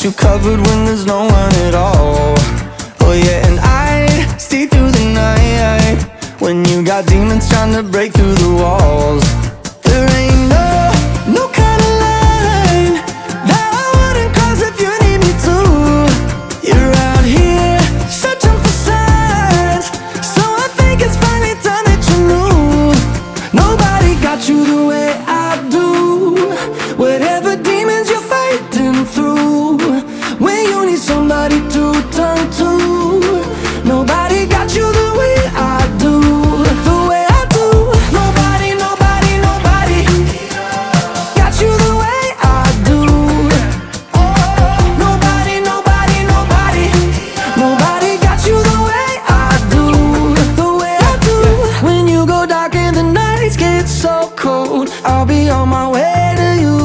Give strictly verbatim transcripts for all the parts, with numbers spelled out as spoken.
you covered when there's no one at all. Oh yeah, and I'd stay through the night when you got demons trying to break through the walls. There ain't no, no kind of line that I wouldn't cross if you need me to. You're out here searching for signs, so I think it's finally time that you knew. Nobody got you the way I do. Whatever demons you're fighting through, when you need somebody to turn to, nobody got you the way I do. The way I do. Nobody, nobody, nobody got you the way I do. Nobody, nobody, nobody, nobody got you the way I do. The way I do. When you go dark and the nights get so cold, I'll be on my way to you.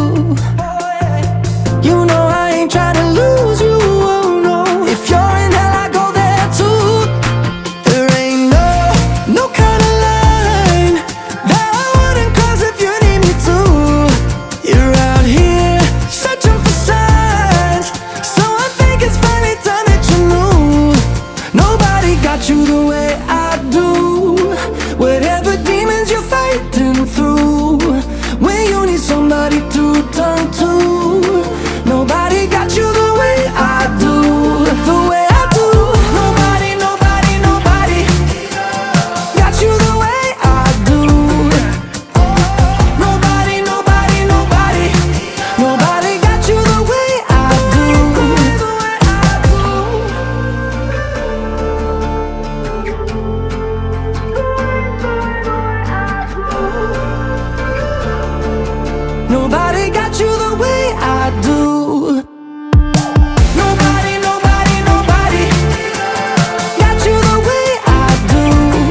You know I ain't trying to lose you, oh no. If you're in hell, I go there too. There ain't no, no kind of line that I wouldn't cross if you need me to. You're out here searching for signs, so I think it's finally time that you knew. Nobody got you the way I do. Whatever demons you're fighting through, when you need somebody to turn to, nobody got you the way I do. The way I do. Nobody, nobody, nobody got you the way I do. Nobody, nobody, nobody, nobody got you the way I do. Nobody got you the way I do. Nobody, nobody, nobody got you the way I do.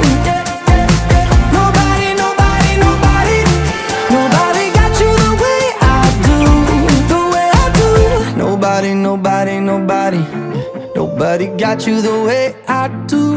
Nobody, nobody, nobody, nobody got you the way I do. The way I do. Nobody, nobody, nobody, nobody got you the way I do.